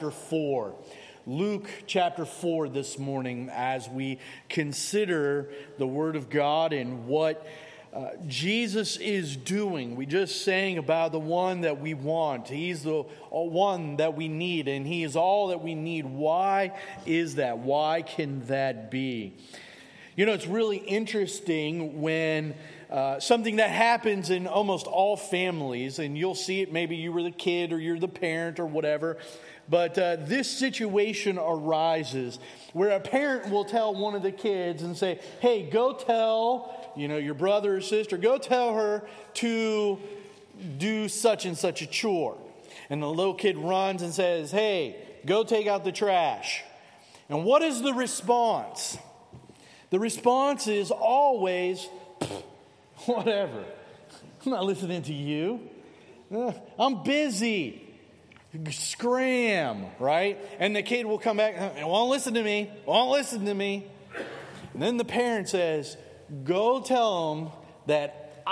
4. Luke chapter 4 this morning as we consider the Word of God and what Jesus is doing. We just sang about the one that we want. He's the one that we need, and He is all that we need. Why is that? Why can that be? You know, it's really interesting when something that happens in almost all families, and you'll see it, maybe you were the kid or you're the parent or whatever, but this situation arises where a parent will tell one of the kids and say, hey, go tell, your brother or sister, go tell her to do such and such a chore. And the little kid runs and says, hey, go take out the trash. And what is the response? The response is always, whatever. I'm not listening to you. I'm busy. Scram, right? And the kid will come back, won't listen to me. And then the parent says, go tell them that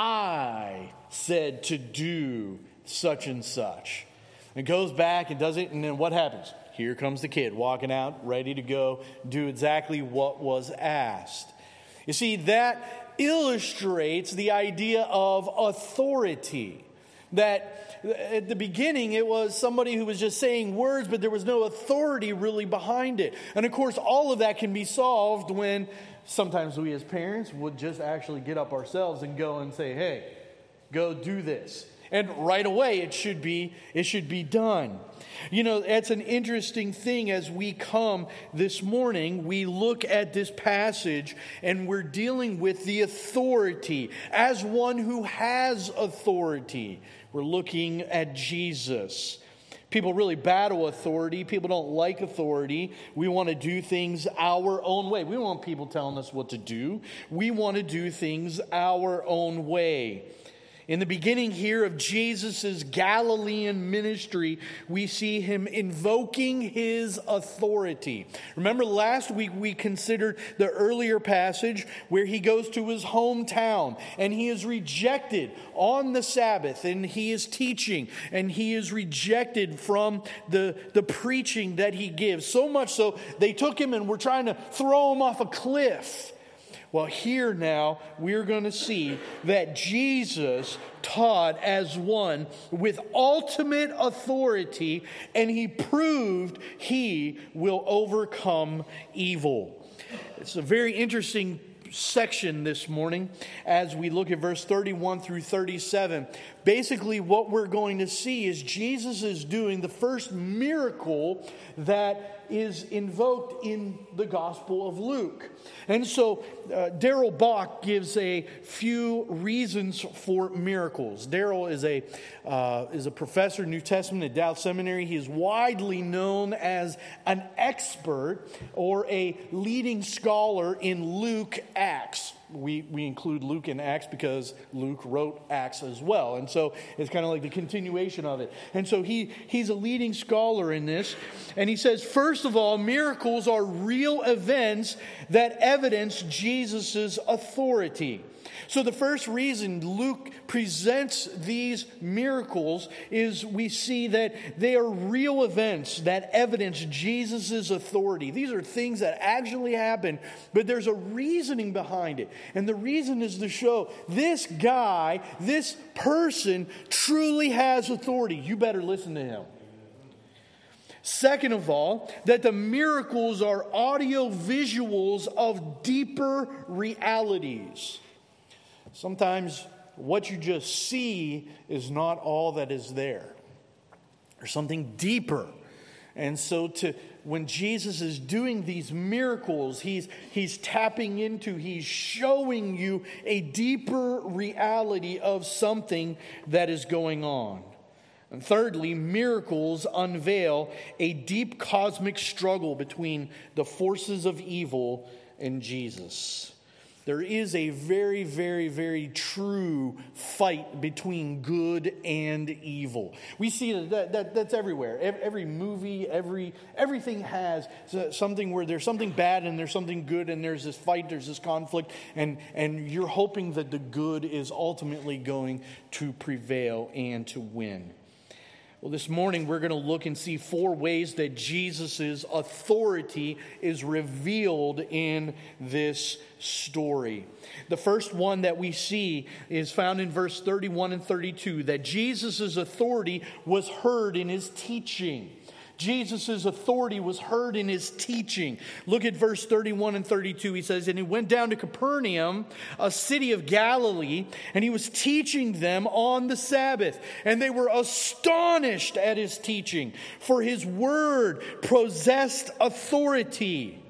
I said to do such and such. And goes back and does it, and then what happens? Here comes the kid walking out, ready to go do exactly what was asked. You see, that illustrates the idea of authority. That at the beginning, it was somebody who was just saying words, but there was no authority really behind it. And of course, all of that can be solved when sometimes we as parents would just actually get up ourselves and go and say, hey, go do this. And right away, it should be done. That's an interesting thing as we come this morning. We look at this passage and we're dealing with the authority as one who has authority. We're looking at Jesus. People really battle authority. People don't like authority. We want to do things our own way. We don't want people telling us what to do. We want to do things our own way. In the beginning here of Jesus' Galilean ministry, we see him invoking his authority. Remember last week we considered the earlier passage where he goes to his hometown and he is rejected on the Sabbath and he is teaching and he is rejected from the preaching that he gives. So much so they took him and were trying to throw him off a cliff. Well, here now, we're going to see that Jesus taught as one with ultimate authority, and he proved he will overcome evil. It's a very interesting section this morning as we look at verse 31 through 37. Basically, what we're going to see is Jesus is doing the first miracle that is invoked in the Gospel of Luke. And so Darrell Bock gives a few reasons for miracles. Darrell is a professor in New Testament at Dallas Seminary. He is widely known as an expert or a leading scholar in Luke Acts. We include Luke in Acts because Luke wrote Acts as well. And so it's kind of like the continuation of it. And so he's a leading scholar in this. And he says, first of all, miracles are real events that evidence Jesus' authority. So the first reason Luke presents these miracles is we see that they are real events that evidence Jesus' authority. These are things that actually happen, but there's a reasoning behind it. And the reason is to show this guy, this person truly has authority. You better listen to him. Second of all, that the miracles are audio visuals of deeper realities. Sometimes what you just see is not all that is there. There's something deeper. And so when Jesus is doing these miracles, he's tapping into, he's showing you a deeper reality of something that is going on. And thirdly, miracles unveil a deep cosmic struggle between the forces of evil and Jesus. There is a very, very, very true fight between good and evil. We see that's everywhere. Every movie, everything has something where there's something bad and there's something good, and there's this fight, there's this conflict, and you're hoping that the good is ultimately going to prevail and to win. Well, this morning we're going to look and see 4 ways that Jesus' authority is revealed in this story. The first one that we see is found in verse 31 and 32, that Jesus' authority was heard in his teaching. Jesus' authority was heard in his teaching. Look at verse 31 and 32. He says, "And he went down to Capernaum, a city of Galilee, and he was teaching them on the Sabbath. And they were astonished at his teaching, for his word possessed authority."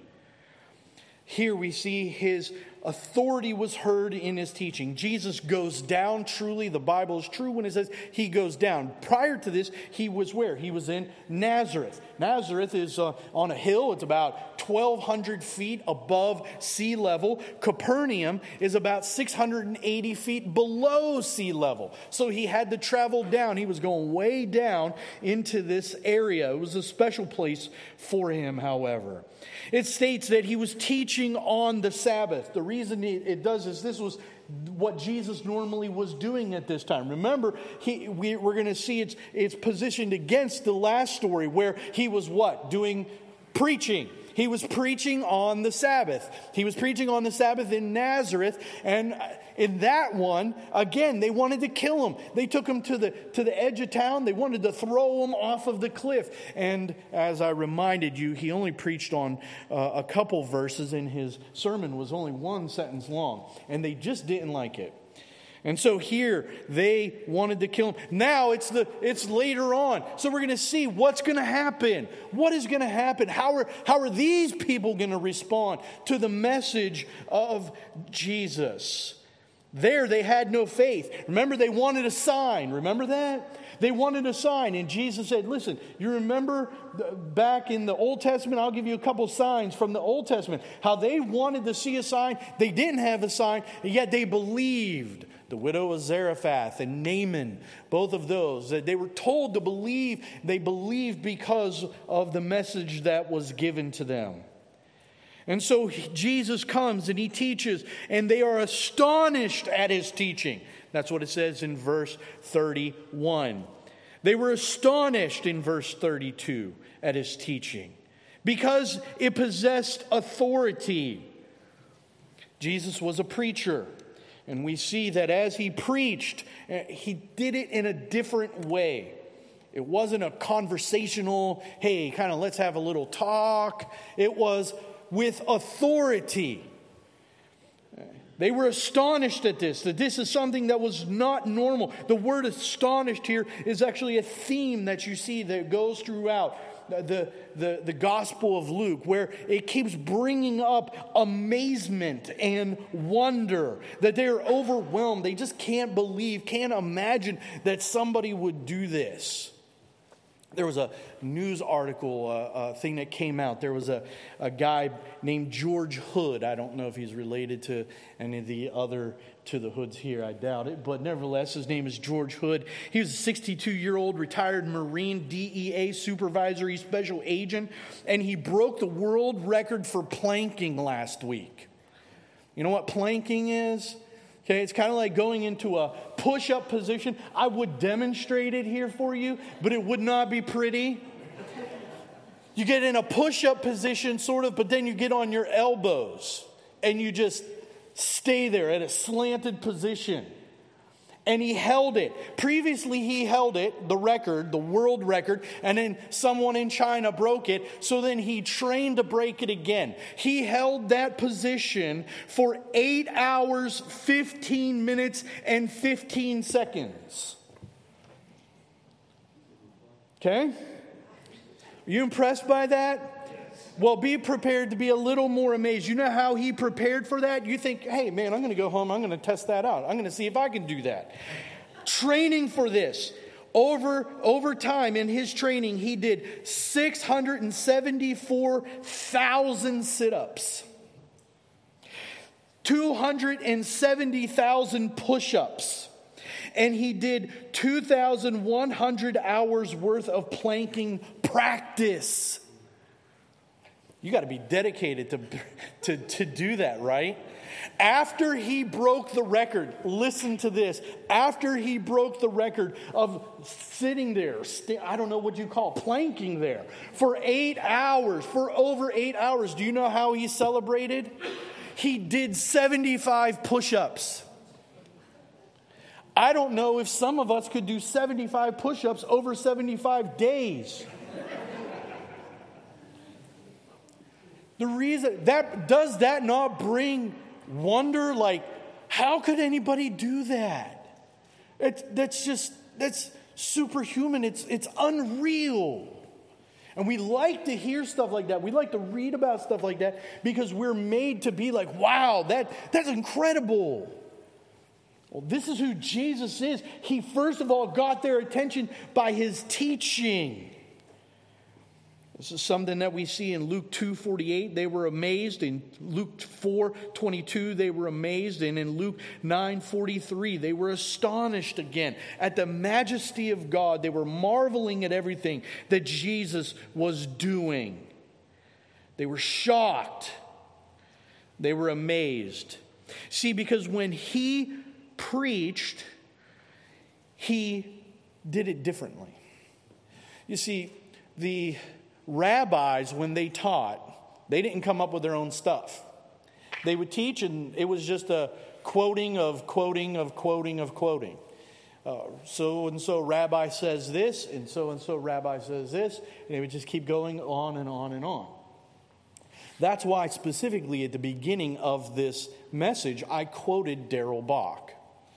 Here we see his authority was heard in his teaching. Jesus goes down. Truly, the Bible is true when it says he goes down. Prior to this, he was where? He was in Nazareth. Nazareth is on a hill. It's about 1,200 feet above sea level. Capernaum is about 680 feet below sea level. So he had to travel down. He was going way down into this area. It was a special place for him, however. It states that he was teaching on the Sabbath. The reason it does is this was what Jesus normally was doing at this time. Remember, we're going to see it's positioned against the last story where he was what? Doing preaching. He was preaching on the Sabbath. He was preaching on the Sabbath in Nazareth, and in that one, again, they wanted to kill him. They took him to the edge of town. They wanted to throw him off of the cliff. And as I reminded you, he only preached on a couple verses, and his sermon was only 1 sentence long. And they just didn't like it. And so here they wanted to kill him. Now it's later on. So we're going to see what's going to happen. What is going to happen? How are these people going to respond to the message of Jesus? There they had no faith. Remember, they wanted a sign. Remember that? They wanted a sign. And Jesus said, listen, you remember back in the Old Testament? I'll give you a couple signs from the Old Testament. How they wanted to see a sign. They didn't have a sign, and yet they believed. The widow of Zarephath and Naaman, both of those, that they were told to believe. They believed because of the message that was given to them. And so Jesus comes and he teaches, and they are astonished at his teaching. That's what it says in verse 31. They were astonished in verse 32 at his teaching because it possessed authority. Jesus was a preacher. And we see that as he preached, he did it in a different way. It wasn't a conversational, hey, kind of let's have a little talk. It was with authority. They were astonished at this, that this is something that was not normal. The word astonished here is actually a theme that you see that goes throughout the Gospel of Luke, where it keeps bringing up amazement and wonder, that they are overwhelmed. They just can't believe, can't imagine that somebody would do this. There was a news article thing that came out. There was a guy named George Hood. I don't know if he's related to any of the other to the Hoods here. I doubt it. But nevertheless, his name is George Hood. He was a 62-year-old retired Marine DEA supervisory special agent. And he broke the world record for planking last week. You know what planking is? Okay, it's kind of like going into a push-up position. I would demonstrate it here for you, but it would not be pretty. You get in a push-up position, sort of, but then you get on your elbows, and you just stay there at a slanted position. And he held it. Previously, he held it, the record, the world record, and then someone in China broke it, so then he trained to break it again. He held that position for 8 hours, 15 minutes, and 15 seconds. Okay? Are you impressed by that? Well, be prepared to be a little more amazed. You know how he prepared for that? You think, hey, man, I'm going to go home. I'm going to test that out. I'm going to see if I can do that. Training for this. Over time in his training, he did 674,000 sit-ups. 270,000 push-ups. And he did 2,100 hours worth of planking practice. You got to be dedicated to do that, right? After he broke the record, listen to this. After he broke the record of sitting there, I don't know what you call it, planking there for 8 hours, for over 8 hours. Do you know how he celebrated? He did 75 push-ups. I don't know if some of us could do 75 push-ups over 75 days. The reason does that not bring wonder? Like, how could anybody do that? That's superhuman. It's unreal. And we like to hear stuff like that. We like to read about stuff like that because we're made to be like, wow, that's incredible. Well, this is who Jesus is. He first of all got their attention by his teaching. This is something that we see in Luke 2:48. They were amazed. In Luke 4:22, they were amazed. And in Luke 9:43, they were astonished again at the majesty of God. They were marveling at everything that Jesus was doing. They were shocked. They were amazed. See, because when he preached, he did it differently. You see, the rabbis, when they taught, they didn't come up with their own stuff. They would teach, and it was just a quoting of quoting of quoting of quoting. So-and-so rabbi says this, and so-and-so rabbi says this, and they would just keep going on and on and on. That's why specifically at the beginning of this message, I quoted Darrell Bock.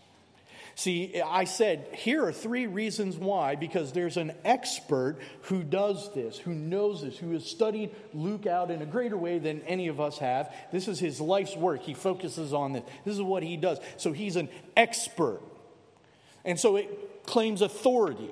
See, I said, here are 3 reasons why, because there's an expert who does this, who knows this, who has studied Luke out in a greater way than any of us have. This is his life's work. He focuses on this. This is what he does. So he's an expert. And so it claims authority.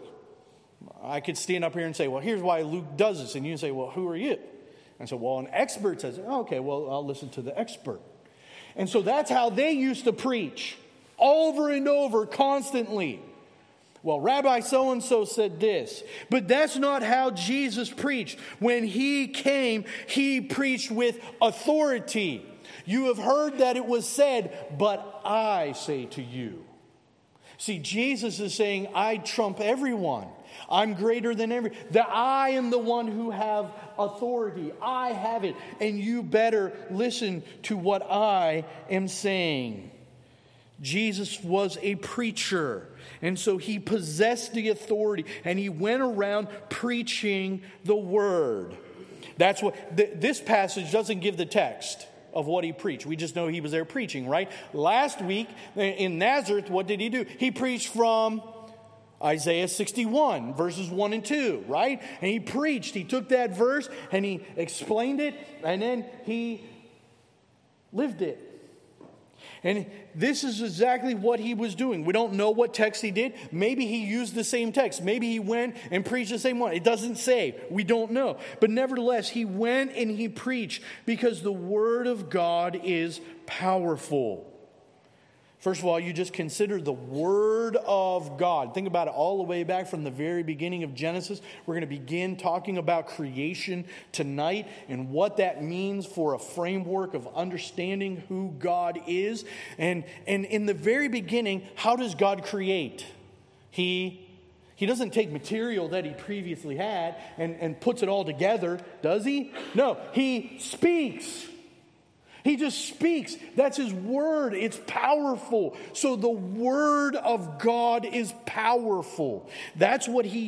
I could stand up here and say, well, here's why Luke does this. And you say, well, who are you? And so, well, an expert says, oh, okay, well, I'll listen to the expert. And so that's how they used to preach. Over and over, constantly. Well, Rabbi so-and-so said this. But that's not how Jesus preached. When he came, he preached with authority. You have heard that it was said, but I say to you. See, Jesus is saying, I trump everyone. I'm greater than that I am the one who have authority. I have it. And you better listen to what I am saying. Jesus was a preacher, and so he possessed the authority, and he went around preaching the word. That's what this passage doesn't give the text of what he preached. We just know he was there preaching, right? Last week in Nazareth, what did he do? He preached from Isaiah 61, verses 1 and 2, right? And he preached. He took that verse and he explained it, and then he lived it. And this is exactly what he was doing. We don't know what text he did. Maybe he used the same text. Maybe he went and preached the same one. It doesn't say. We don't know. But nevertheless, he went and he preached because the word of God is powerful. First of all, you just consider the Word of God. Think about it all the way back from the very beginning of Genesis. We're going to begin talking about creation tonight and what that means for a framework of understanding who God is. And in the very beginning, how does God create? He doesn't take material that he previously had and puts it all together, does he? No, he speaks. He just speaks. That's his word. It's powerful. So the word of God is powerful. That's what he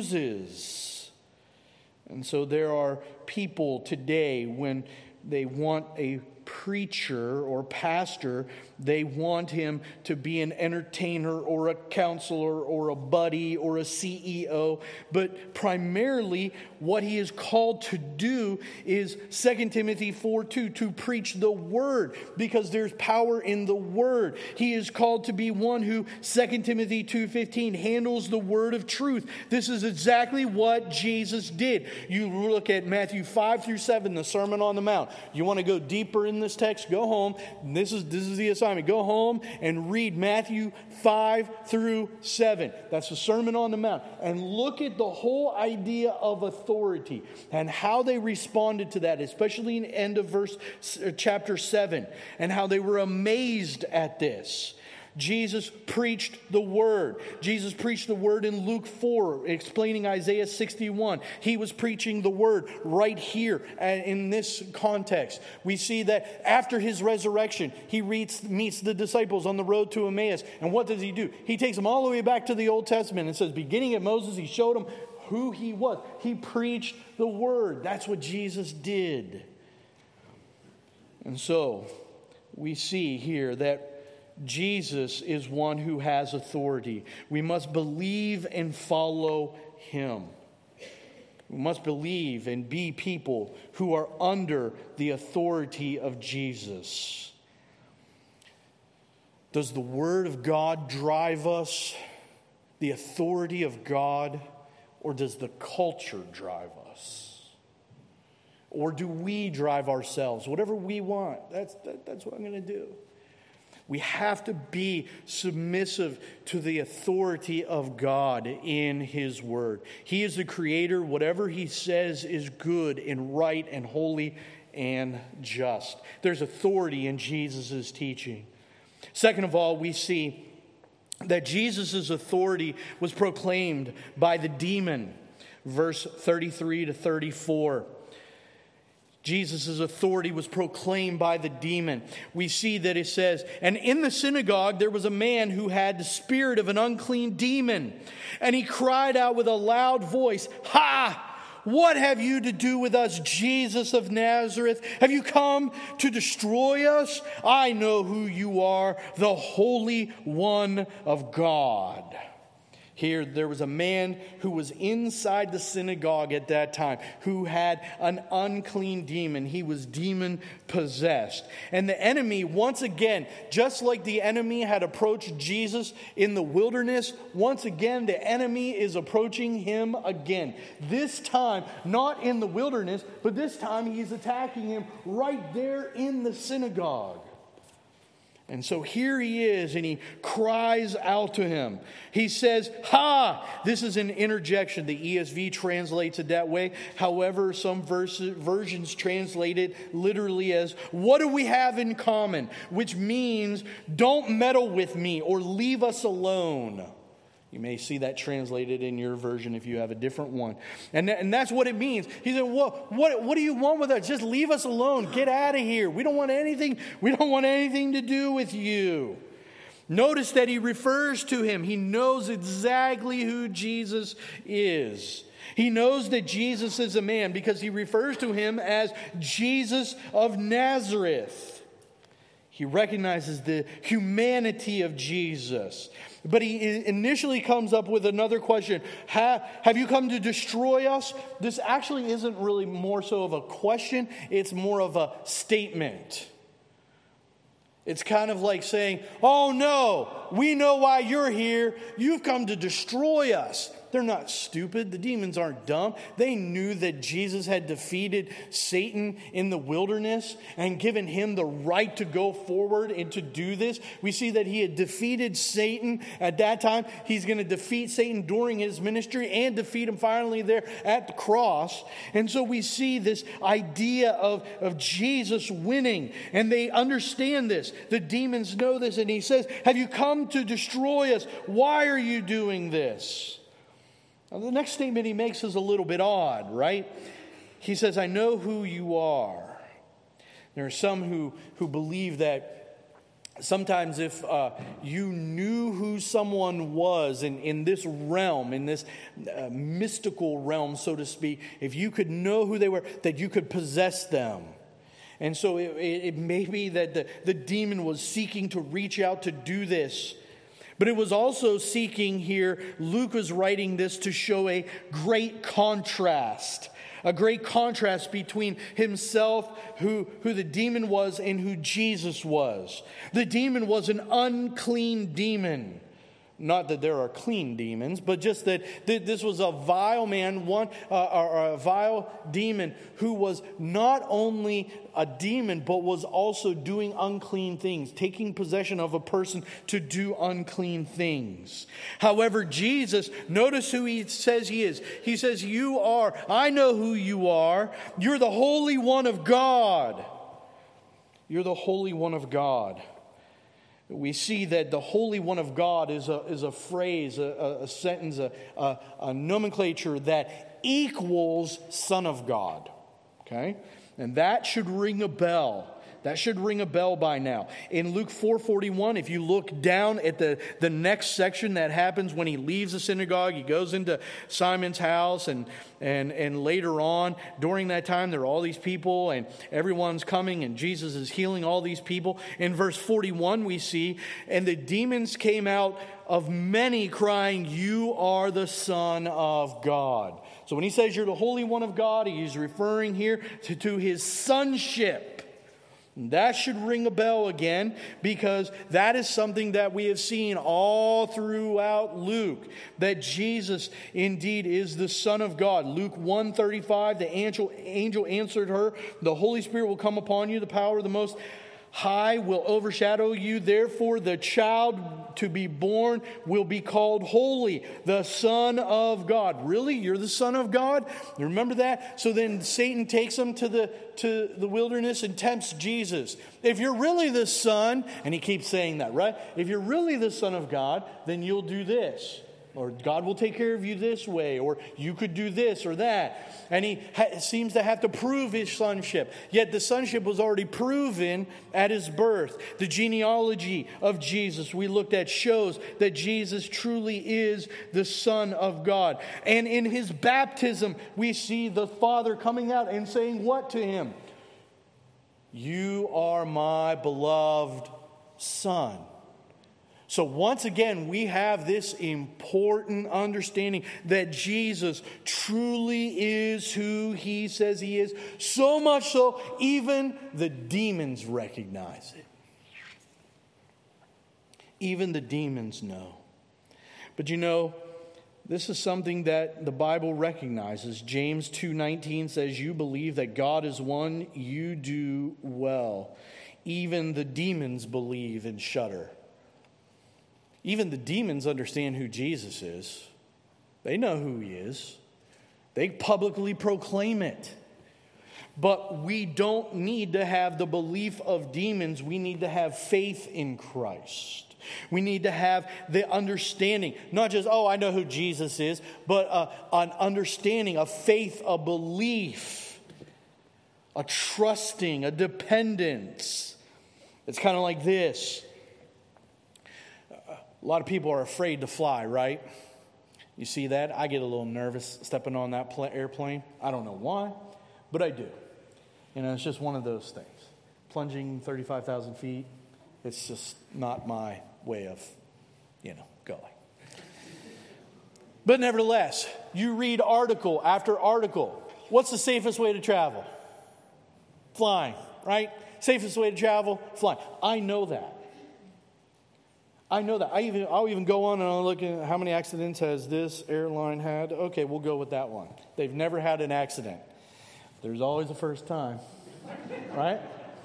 uses. And so there are people today, when they want a preacher or pastor, they want him to be an entertainer or a counselor or a buddy or a CEO. But primarily what he is called to do is 2 Timothy 4:2, to preach the word, because there's power in the word. He is called to be one who, 2 Timothy 2:15, handles the word of truth. This is exactly what Jesus did. You look at Matthew 5 through 7, the Sermon on the Mount. You want to go deeper in this text? Go home. This is the assignment. assignment. Go home and read Matthew 5 through 7. That's the Sermon on the Mount. And look at the whole idea of authority and how they responded to that, especially in the end of chapter 7, and how they were amazed at this. Jesus preached the Word. Jesus preached the Word in Luke 4, explaining Isaiah 61. He was preaching the Word right here in this context. We see that after His resurrection, He meets the disciples on the road to Emmaus. And what does He do? He takes them all the way back to the Old Testament and says, beginning at Moses, He showed them who He was. He preached the Word. That's what Jesus did. And so, we see here that Jesus is one who has authority. We must believe and follow Him. We must believe and be people who are under the authority of Jesus. Does the Word of God drive us, the authority of God, or does the culture drive us? Or do we drive ourselves? Whatever we want, that's what I'm going to do. We have to be submissive to the authority of God in His Word. He is the Creator. Whatever He says is good and right and holy and just. There's authority in Jesus' teaching. Second of all, we see that Jesus' authority was proclaimed by the demon. Verse 33 to 34. Jesus' authority was proclaimed by the demon. We see that it says, and in the synagogue there was a man who had the spirit of an unclean demon. And he cried out with a loud voice, "Ha! What have you to do with us, Jesus of Nazareth? Have you come to destroy us? I know who you are, the Holy One of God." Here, there was a man who was inside the synagogue at that time who had an unclean demon. He was demon-possessed. And the enemy, once again, just like the enemy had approached Jesus in the wilderness, once again, the enemy is approaching him again. This time, not in the wilderness, but this time he's attacking him right there in the synagogue. And so here he is, and he cries out to him. He says, "Ha!" This is an interjection. The ESV translates it that way. However, some versions translate it literally as, "What do we have in common?" Which means, don't meddle with me or leave us alone. You may see that translated in your version if you have a different one. And that's what it means. He said, what do you want with us? Just leave us alone. Get out of here. We don't want anything to do with you. Notice that he refers to him. He knows exactly who Jesus is. He knows that Jesus is a man because he refers to him as Jesus of Nazareth. He recognizes the humanity of Jesus. But he initially comes up with another question. Have you come to destroy us? This actually isn't really more so of a question. It's more of a statement. It's kind of like saying, "Oh no, we know why you're here. You've come to destroy us." They're not stupid. The demons aren't dumb. They knew that Jesus had defeated Satan in the wilderness and given him the right to go forward and to do this. We see that he had defeated Satan at that time. He's going to defeat Satan during his ministry and defeat him finally there at the cross. And so we see this idea of Jesus winning. And they understand this. The demons know this. And he says, "Have you come to destroy us? Why are you doing this?" Now, the next statement he makes is a little bit odd, right? He says, "I know who you are." There are some who believe that sometimes if you knew who someone was in this realm, in this mystical realm, so to speak, if you could know who they were, that you could possess them. And so it may be that the demon was seeking to reach out to do this. But it was also seeking here, Luke was writing this to show a great contrast between himself, who the demon was, and who Jesus was. The demon was an unclean demon. Not that there are clean demons, but just that this was a vile man, or a vile demon who was not only a demon, but was also doing unclean things, taking possession of a person to do unclean things. However, Jesus, notice who he says he is. He says, I know who you are. You're the Holy One of God. You're the Holy One of God. We see that the Holy One of God is a phrase, a sentence, a nomenclature that equals Son of God. Okay? And that should ring a bell. That should ring a bell by now. In Luke 4:41, if you look down at the next section that happens when he leaves the synagogue, he goes into Simon's house, and later on, during that time, there are all these people, and everyone's coming, and Jesus is healing all these people. In verse 41, we see, and the demons came out of many, crying, "You are the Son of God." So when he says you're the Holy One of God, he's referring here to his sonship. That should ring a bell again, because that is something that we have seen all throughout Luke, that Jesus indeed is the Son of God. Luke 1:35, the angel answered her, "The Holy Spirit will come upon you, the power of the Most High will overshadow you. Therefore, the child to be born will be called Holy, the Son of God." Really? You're the Son of God? You remember that? So then Satan takes him to the wilderness and tempts Jesus. If you're really the Son, and he keeps saying that, right? If you're really the Son of God, then you'll do this. Or God will take care of you this way. Or you could do this or that. And he seems to have to prove his sonship. Yet the sonship was already proven at his birth. The genealogy of Jesus we looked at shows that Jesus truly is the Son of God. And in his baptism, we see the Father coming out and saying what to him? "You are my beloved Son." So once again, we have this important understanding that Jesus truly is who he says he is. So much so, even the demons recognize it. Even the demons know. But you know, this is something that the Bible recognizes. James 2:19 says, "You believe that God is one, you do well. Even the demons believe and shudder." Even the demons understand who Jesus is. They know who he is. They publicly proclaim it. But we don't need to have the belief of demons. We need to have faith in Christ. We need to have the understanding, not just, I know who Jesus is, but an understanding, a faith, a belief, a trusting, a dependence. It's kind of like this. A lot of people are afraid to fly, right? You see that? I get a little nervous stepping on that airplane. I don't know why, but I do. It's just one of those things. Plunging 35,000 feet, it's just not my way of, going. But nevertheless, you read article after article. What's the safest way to travel? Flying, right? Safest way to travel, flying. I know that. I'll even go on and I'll look at how many accidents has this airline had. Okay, we'll go with that one. They've never had an accident. There's always a first time, right?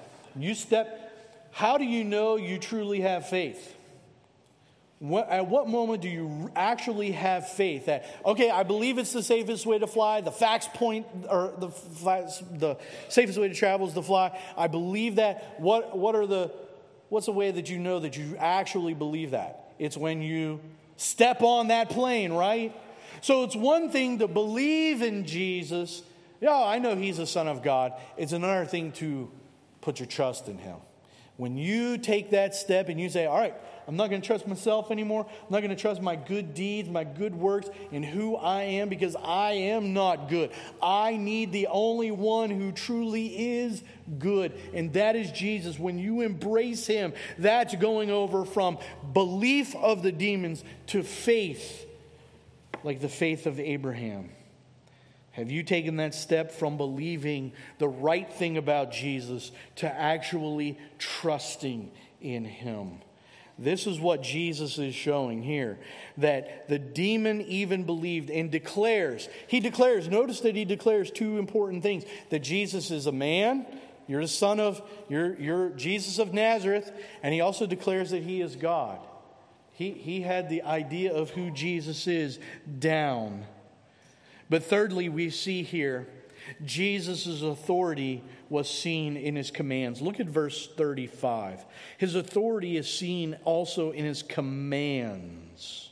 How do you know you truly have faith? At what moment do you actually have faith that, okay, I believe it's the safest way to fly. The facts point, or the safest way to travel is to fly. I believe that. What's the way that you know that you actually believe that? It's when you step on that plane, right? So it's one thing to believe in Jesus. Yeah, I know he's the Son of God. It's another thing to put your trust in him. When you take that step and you say, all right, I'm not going to trust myself anymore. I'm not going to trust my good deeds, my good works, and who I am, because I am not good. I need the only one who truly is good, and that is Jesus. When you embrace him, that's going over from belief of the demons to faith, like the faith of Abraham. Have you taken that step from believing the right thing about Jesus to actually trusting in him? This is what Jesus is showing here. That the demon even believed and declares. Notice that he declares two important things. That Jesus is a man. You're the son of, you're Jesus of Nazareth. And he also declares that he is God. He had the idea of who Jesus is down. But thirdly, we see here, Jesus' authority was seen in his commands. Look at verse 35. His authority is seen also in his commands.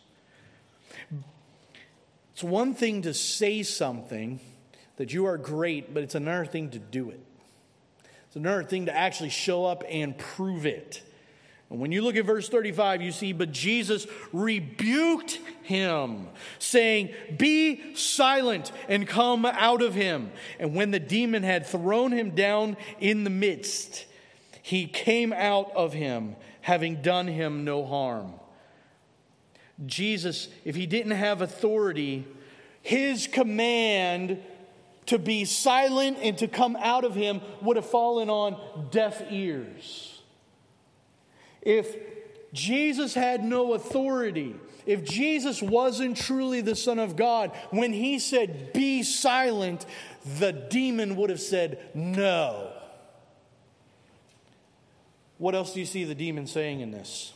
It's one thing to say something that you are great, but it's another thing to do it. It's another thing to actually show up and prove it. And when you look at verse 35, you see, but Jesus rebuked him, saying, "Be silent and come out of him." And when the demon had thrown him down in the midst, he came out of him, having done him no harm. Jesus, if he didn't have authority, his command to be silent and to come out of him would have fallen on deaf ears. If Jesus had no authority, if Jesus wasn't truly the Son of God, when he said, "Be silent," the demon would have said, "No." What else do you see the demon saying in this?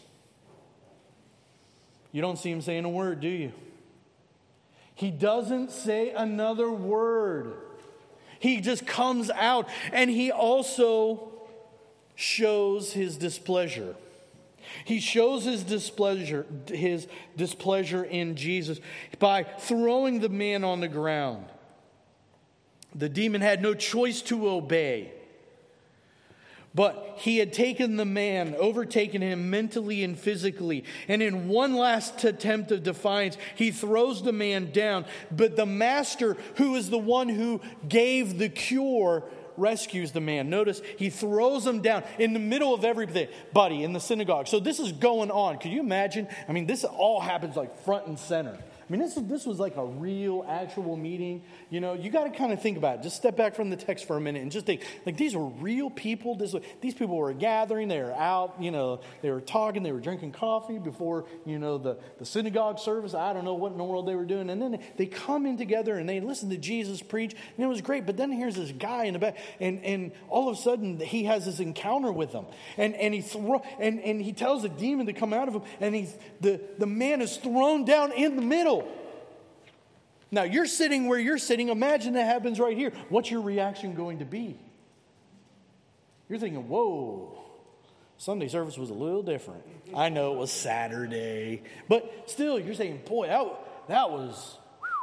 You don't see him saying a word, do you? He doesn't say another word. He just comes out, and he also shows his displeasure. He shows his displeasure in Jesus by throwing the man on the ground. The demon had no choice to obey. But he had taken the man, overtaken him mentally and physically. And in one last attempt of defiance, he throws the man down. But the master, who is the one who gave the cure, rescues the man. Notice he throws him down in the middle of everybody in the synagogue. So this is going on. Could you imagine? I mean, this all happens like front and center. I mean, this was like a real, actual meeting. You know, you got to kind of think about it. Just step back from the text for a minute and just think, like, these were real people. These people were gathering. They were out, they were talking. They were drinking coffee before, the synagogue service. I don't know what in the world they were doing. And then they come in together and they listen to Jesus preach. And it was great. But then here's this guy in the back. And all of a sudden, he has this encounter with them. And he tells the demon to come out of him. And the man is thrown down in the middle. Now, you're sitting where you're sitting. Imagine that happens right here. What's your reaction going to be? You're thinking, whoa, Sunday service was a little different. I know it was Saturday. But still, you're saying, boy, that was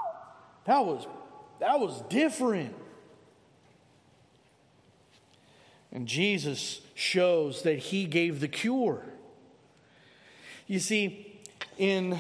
different. And Jesus shows that he gave the cure. You see, in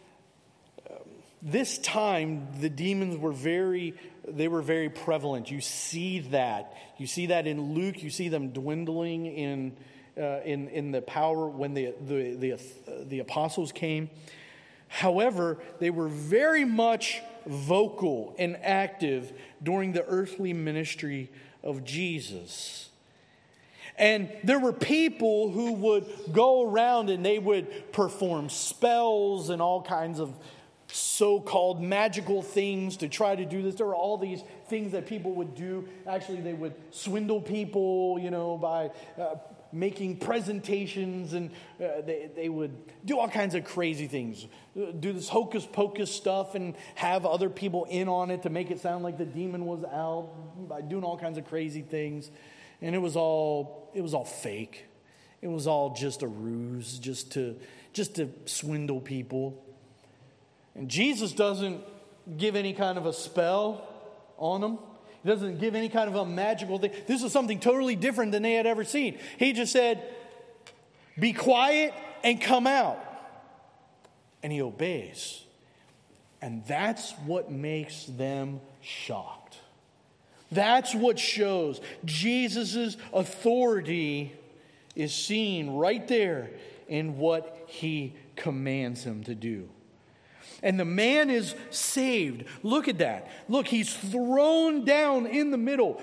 this time, the demons were very prevalent. You see that. You see that in Luke. You see them dwindling in the power when the apostles came. However, they were very much vocal and active during the earthly ministry of Jesus. And there were people who would go around and they would perform spells and all kinds of so-called magical things to try to do this. There were all these things that people would do. Actually, they would swindle people, by making presentations, and they would do all kinds of crazy things. Do this hocus pocus stuff and have other people in on it to make it sound like the demon was out by doing all kinds of crazy things. And it was all fake. It was all just a ruse, just to swindle people. And Jesus doesn't give any kind of a spell on them. He doesn't give any kind of a magical thing. This is something totally different than they had ever seen. He just said, "Be quiet and come out." And he obeys. And that's what makes them shocked. That's what shows Jesus' authority is seen right there in what he commands him to do. And the man is saved. Look at that. Look, he's thrown down in the middle.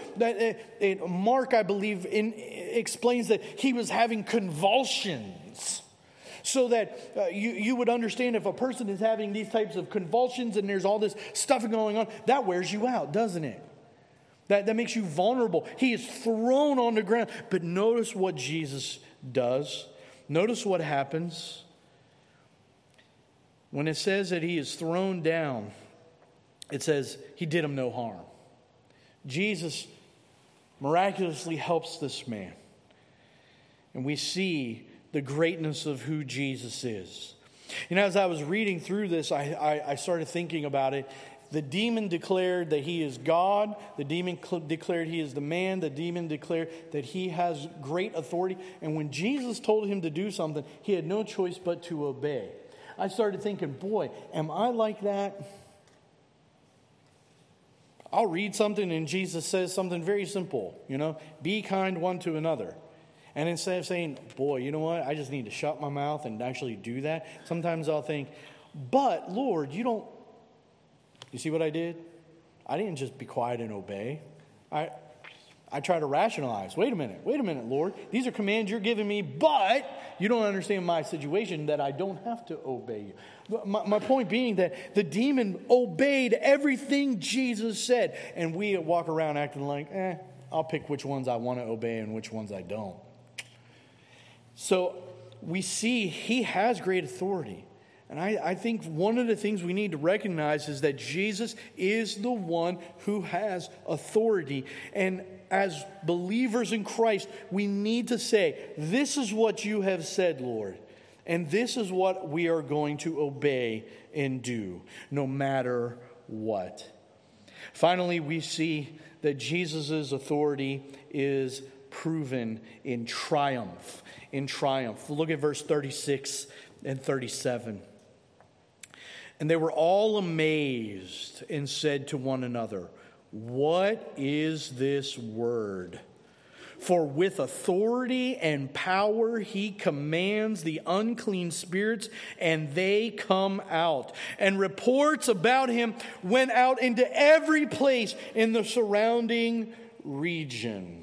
Mark, I believe, explains that he was having convulsions. so that you would understand if a person is having these types of convulsions and there's all this stuff going on, that wears you out, doesn't it? That makes you vulnerable. He is thrown on the ground. But notice what Jesus does. Notice what happens. When it says that he is thrown down, it says he did him no harm. Jesus miraculously helps this man. And we see the greatness of who Jesus is. As I was reading through this, I started thinking about it. The demon declared that he is God. The demon declared he is the man. The demon declared that he has great authority. And when Jesus told him to do something, he had no choice but to obey. I started thinking, boy, am I like that? I'll read something and Jesus says something very simple, be kind one to another. And instead of saying, boy, you know what, I just need to shut my mouth and actually do that, sometimes I'll think, but Lord, you see what I did? I didn't just be quiet and obey. I try to rationalize. Wait a minute, Lord. These are commands you're giving me, but you don't understand my situation that I don't have to obey you. My point being that the demon obeyed everything Jesus said. And we walk around acting like, I'll pick which ones I want to obey and which ones I don't. So we see he has great authority. And I think one of the things we need to recognize is that Jesus is the one who has authority. And as believers in Christ, we need to say, this is what you have said, Lord. And this is what we are going to obey and do, no matter what. Finally, we see that Jesus' authority is proven in triumph. Look at verse 36 and 37. And they were all amazed and said to one another, what is this word? For with authority and power he commands the unclean spirits, and they come out. And reports about him went out into every place in the surrounding region.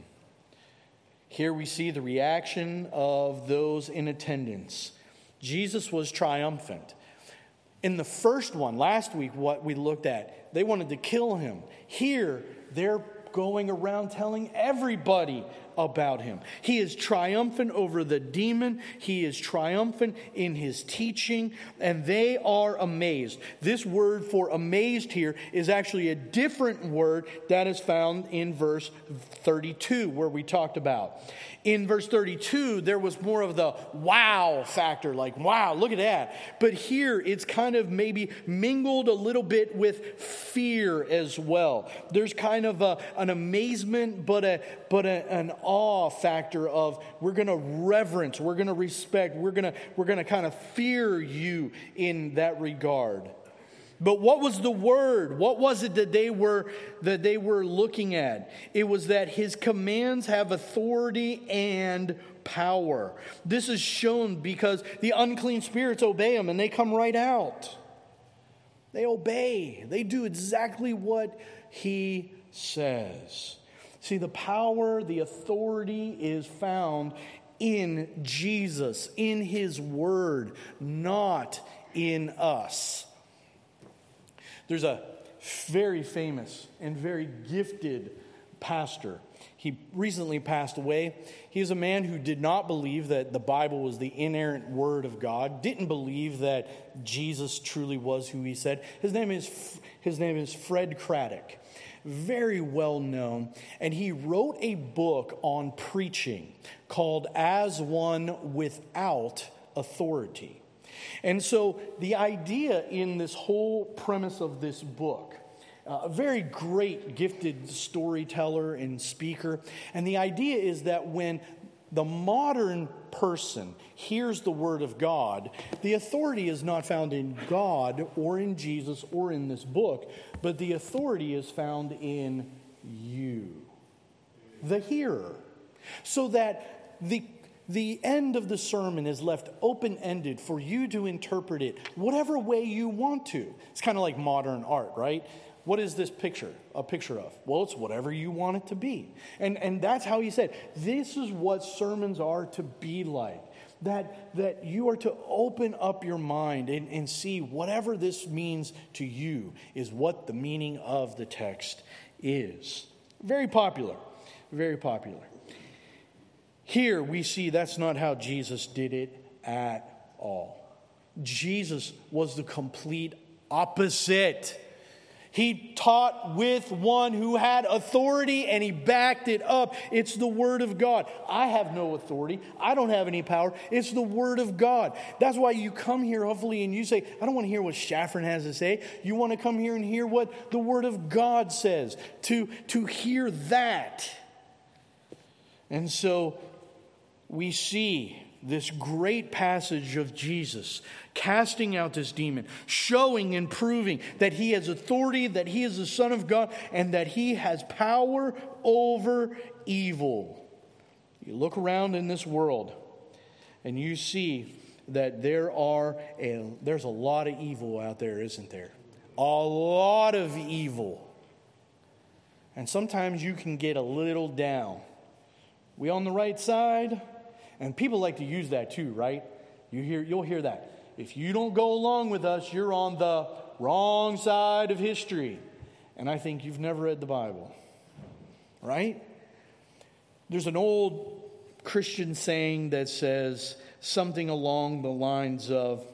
Here we see the reaction of those in attendance. Jesus was triumphant. In the first one, last week, what we looked at, they wanted to kill him. Here, they're going around telling everybody about him. He is triumphant over the demon. He is triumphant in his teaching, and they are amazed. This word for amazed here is actually a different word that is found in verse 32, where we talked about. In verse 32, there was more of the wow factor, like, wow, look at that. But here, it's kind of maybe mingled a little bit with fear as well. There's kind of an amazement, but an awe factor of we're going to reverence, we're going to respect, we're going to kind of fear you in that regard. But what was the word? What was it that they were looking at? It was that his commands have authority and power. This is shown because the unclean spirits obey him and they come right out. They obey. They do exactly what he says. See, the power, the authority is found in Jesus, in his word, not in us. There's a very famous and very gifted pastor. He recently passed away. He is a man who did not believe that the Bible was the inerrant word of God, didn't believe that Jesus truly was who he said. His name is Fred Craddock, very well known, and he wrote a book on preaching called As One Without Authority. And so the idea in this whole premise of this book, a very great gifted storyteller and speaker, and the idea is that when the modern person hears the word of God, the authority is not found in God or in Jesus or in this book, but the authority is found in you, the hearer. So that the end of the sermon is left open-ended for you to interpret it whatever way you want to. It's kind of like modern art, right? What is this picture a picture of? Well, it's whatever you want it to be. And that's how he said, this is what sermons are to be like. that you are to open up your mind and see whatever this means to you is what the meaning of the text is. Very popular. Very popular. Here we see that's not how Jesus did it at all. Jesus was the complete opposite. He taught with one who had authority, and he backed it up. It's the Word of God. I have no authority. I don't have any power. It's the Word of God. That's why you come here, hopefully, and you say, I don't want to hear what Shafron has to say. You want to come here and hear what the Word of God says. To hear that. And so we see this great passage of Jesus casting out this demon, showing and proving that he has authority, that he is the Son of God, and that he has power over evil. You look around in this world and you see that there's a lot of evil out there, isn't there? A lot of evil. And sometimes you can get a little down. We on the right side? And people like to use that too, right? You'll hear that. If you don't go along with us, you're on the wrong side of history. And I think you've never read the Bible. Right? There's an old Christian saying that says something along the lines of,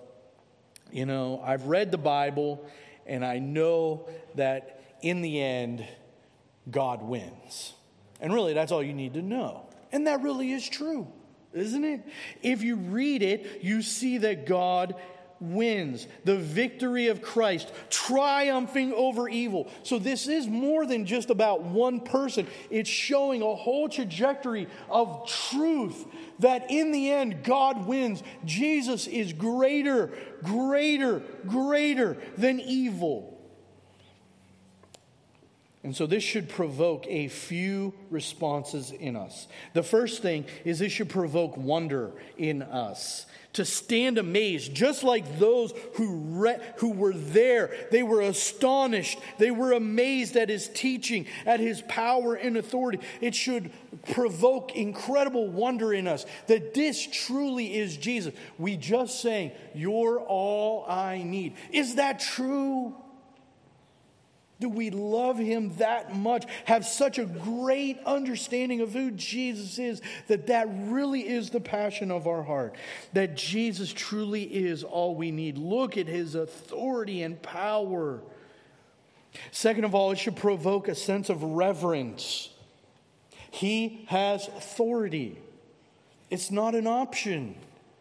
I've read the Bible and I know that in the end, God wins. And really, that's all you need to know. And that really is true. Isn't it? If you read it, you see that God wins. The victory of Christ triumphing over evil. So this is more than just about one person. It's showing a whole trajectory of truth that in the end God wins. Jesus is greater than evil. And so this should provoke a few responses in us. The first thing is this should provoke wonder in us. To stand amazed, just like those who were there. They were astonished. They were amazed at his teaching, at his power and authority. It should provoke incredible wonder in us that this truly is Jesus. We just sang, "You're all I need." Is that true? Do we love him that much? Have such a great understanding of who Jesus is that really is the passion of our heart. That Jesus truly is all we need. Look at his authority and power. Second of all, it should provoke a sense of reverence. He has authority. It's not an option.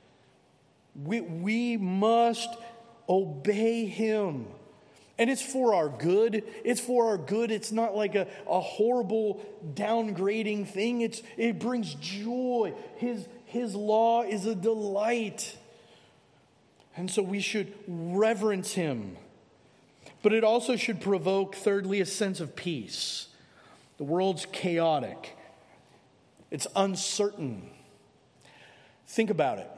We must obey him. And it's for our good. It's for our good. It's not like a horrible downgrading thing. It brings joy. His law is a delight. And so we should reverence him. But it also should provoke, thirdly, a sense of peace. The world's chaotic. It's uncertain. Think about it.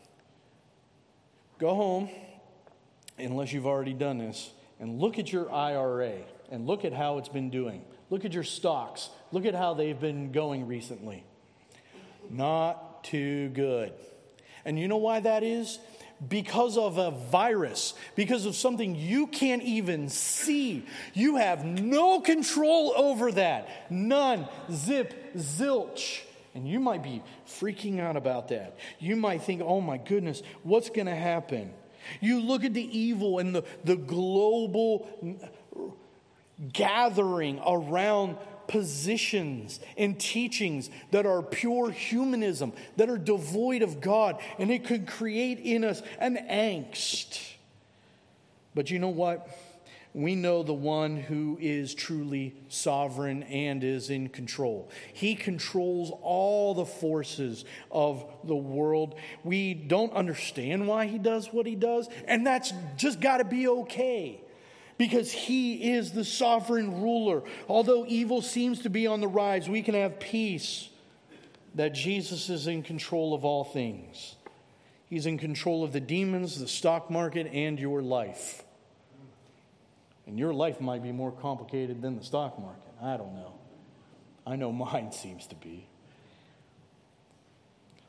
Go home, unless you've already done this, and look at your IRA and look at how it's been doing. Look at your stocks. Look at how they've been going recently. Not too good. And you know why that is? Because of a virus. Because of something you can't even see. You have no control over that. None. Zip. Zilch. And you might be freaking out about that. You might think, oh my goodness, what's going to happen? You look at the evil and the global gathering around positions and teachings that are pure humanism, that are devoid of God, and it could create in us an angst. But you know what? We know the one who is truly sovereign and is in control. He controls all the forces of the world. We don't understand why he does what he does, and that's just got to be okay. Because he is the sovereign ruler. Although evil seems to be on the rise, we can have peace that Jesus is in control of all things. He's in control of the demons, the stock market, and your life. And your life might be more complicated than the stock market. I don't know. I know mine seems to be.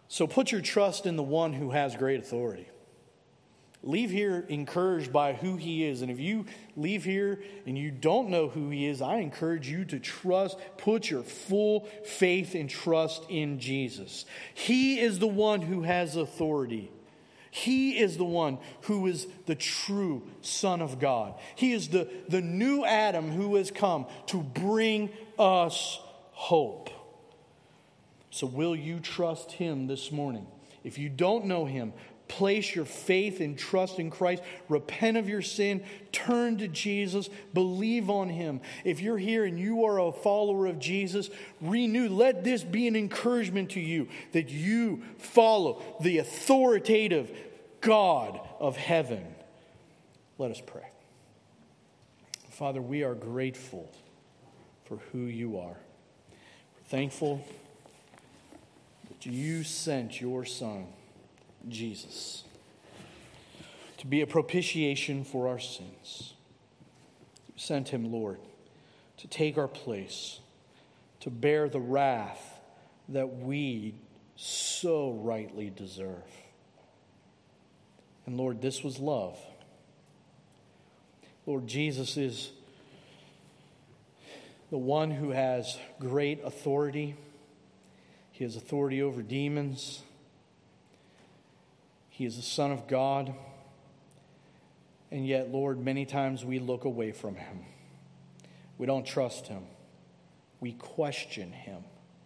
So put your trust in the one who has great authority. Leave here encouraged by who he is. And if you leave here and you don't know who he is, I encourage you to put your full faith and trust in Jesus. He is the one who has authority. He is the one who is the true Son of God. He is the new Adam who has come to bring us hope. So will you trust him this morning? If you don't know him, place your faith and trust in Christ. Repent of your sin. Turn to Jesus. Believe on him. If you're here and you are a follower of Jesus, renew. Let this be an encouragement to you that you follow the authoritative God of heaven. Let us pray. Father, we are grateful for who you are. We're thankful that you sent your Son, Jesus, to be a propitiation for our sins. You sent him, Lord, to take our place, to bear the wrath that we so rightly deserve. And Lord, this was love. Lord, Jesus is the one who has great authority. He has authority over demons. He is the Son of God. And yet, Lord, many times we look away from him. We don't trust him. We question him.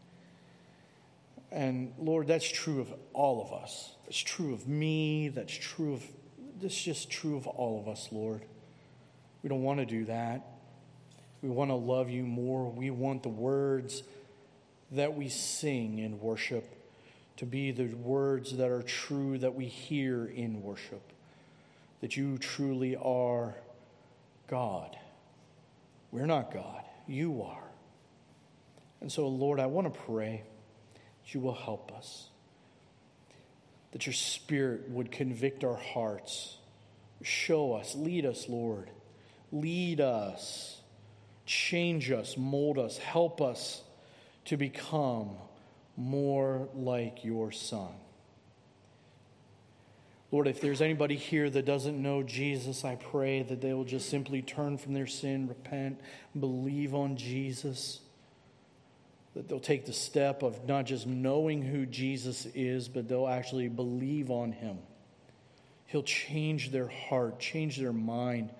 And Lord, that's true of all of us. That's true of me. That's just true of all of us, Lord. We don't want to do that. We want to love you more. We want the words that we sing in worship to be the words that are true that we hear in worship. That you truly are God. We're not God. You are. And so, Lord, I want to pray that you will help us. That your Spirit would convict our hearts. Show us. Lead us, Lord. Lead us. Change us. Mold us. Help us to become more like your Son. Lord, if there's anybody here that doesn't know Jesus, I pray that they will just simply turn from their sin, repent, believe on Jesus. That they'll take the step of not just knowing who Jesus is, but they'll actually believe on him. He'll change their heart, change their mind.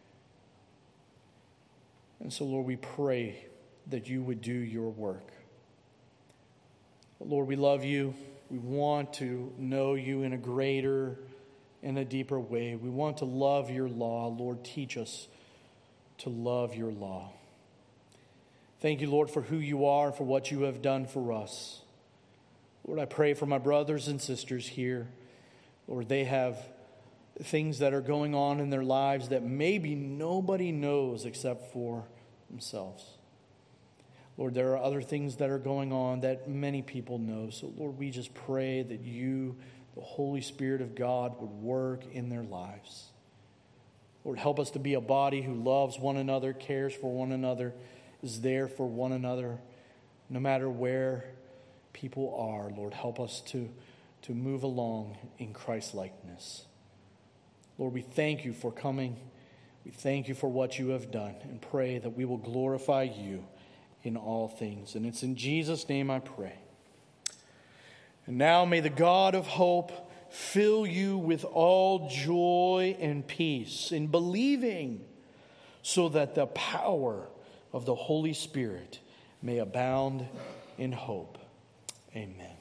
And so, Lord, we pray that you would do your work. Lord, we love you. We want to know you in a greater and a deeper way. We want to love your law. Lord, teach us to love your law. Thank you, Lord, for who you are, for what you have done for us. Lord, I pray for my brothers and sisters here. Lord, they have things that are going on in their lives that maybe nobody knows except for themselves. Lord, there are other things that are going on that many people know. So, Lord, we just pray that you, the Holy Spirit of God, would work in their lives. Lord, help us to be a body who loves one another, cares for one another, is there for one another, no matter where people are. Lord, help us to move along in Christ-likeness. Lord, we thank you for coming. We thank you for what you have done, and pray that we will glorify you in all things. And it's in Jesus' name I pray. And now may the God of hope fill you with all joy and peace in believing, so that the power of the Holy Spirit may abound in hope. Amen.